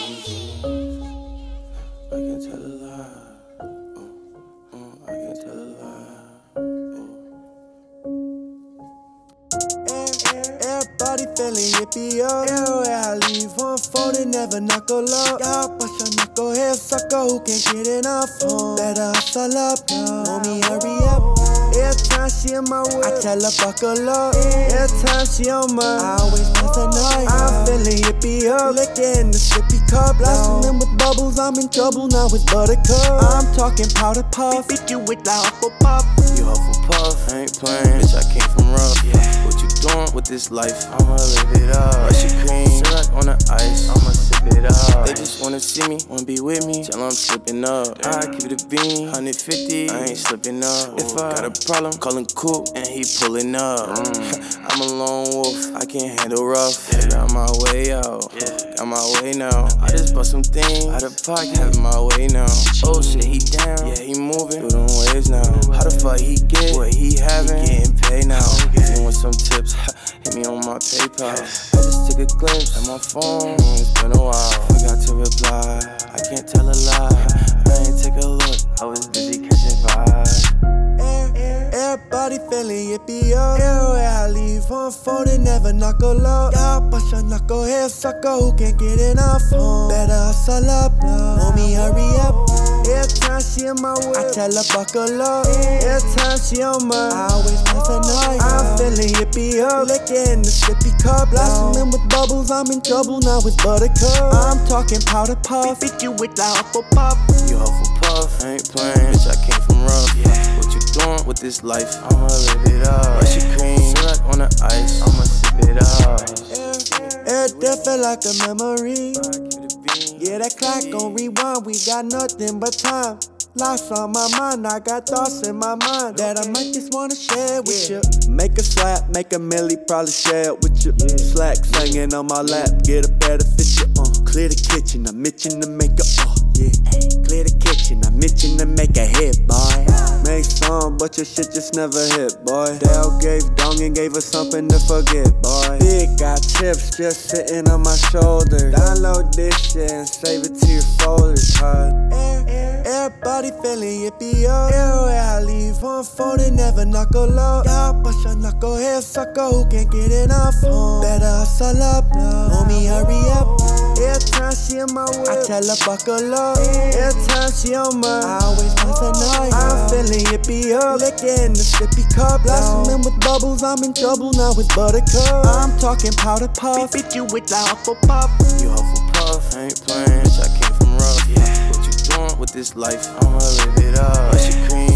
I can tell a lie. I can tell a lie. Everybody feeling yippee up. Everywhere I leave, 140 never knuckle up. Y'all push a knucklehead sucker who can't get enough. Better hustle up, homie, hurry up. Every time she in my way, I tell her buckle up. Every time she on mine, I always pass a night. I'm feeling yippee up, licking the sippy cup. Blossoming with bubbles, I'm in trouble now with buttercup. I'm talking powder puff, beat you with the Hufflepuff. You Hufflepuff, I ain't playing, bitch, I came from rough. What you doing with this life? I'ma live it up. Russian cream, syrup on the ice, I'ma sip it up. They just wanna see me, wanna be with me, till I'm slipping up. I keep it a bean, 150, I ain't slipping up. If I got a problem, call him Coop, and he pulling up. I'm a lone wolf, I can't handle rough. Got my way out, got my way now. I just bought some things out of pocket, have my way now. Oh shit, he down, yeah, he moving through them waves now. How the fuck he get what he having? He getting paid now. If you want some tips, hit me on my PayPal. I just took a glimpse at my phone, it's been a while. Forgot to reply, I can't tell a lie. I ain't take a look, I was busy catching vibes. Everybody feeling yippee up. Everywhere I leave, 140 never knuckle up. Y'all push a knucklehead sucker who can't get enough. Better hustle up, homie, hurry up. Every time she in my way, I tell her buckle up. Every time she on mine, I always pass a night. I'm feeling yippee up, licking the sippy cup. Blossoming with bubbles, I'm in trouble now with buttercup. I'm talking powder puff, beat you with the Hufflepuff. You Hufflepuff, I ain't playing, bitch, I came from rough. What you doing with this life? I'ma live it up. Russian cream, syrup on the ice, I'ma sip it up. Every day feel like a memory. Yeah, that clock gon' rewind, we got nothing but time. Lost on my mind, I got thoughts in my mind that I might just wanna share with you. Make a slap, make a milli, probably share it with you. Slack singing on my lap, get a better fit you. Clear the kitchen, I'm itching to make a Clear the kitchen, I'm itching to make a hit, boy. Make some, but your shit just never hit, boy. Dale gave Dong and gave us something to forget, boy. Big got chips just sitting on my shoulder. Download this shit and save it to your folders, huh? Everybody feeling yippee up. Everywhere I leave, 140 never knuckle up. Y'all push a knucklehead sucker who can't get enough. Better hustle up, homie, hurry up. Every time she in my way, I tell her buckle up. Every time she on mine, I always pass a night. I'm feeling yippee up, licking the sippy cup. Blossoming with bubbles, I'm in trouble now with buttercup. I'm talking powder puff, beat you with the Hufflepuff. You Hufflepuff, I ain't playing, bitch, I came from rough. What you doing with this life? I'ma live it up. Russian cream,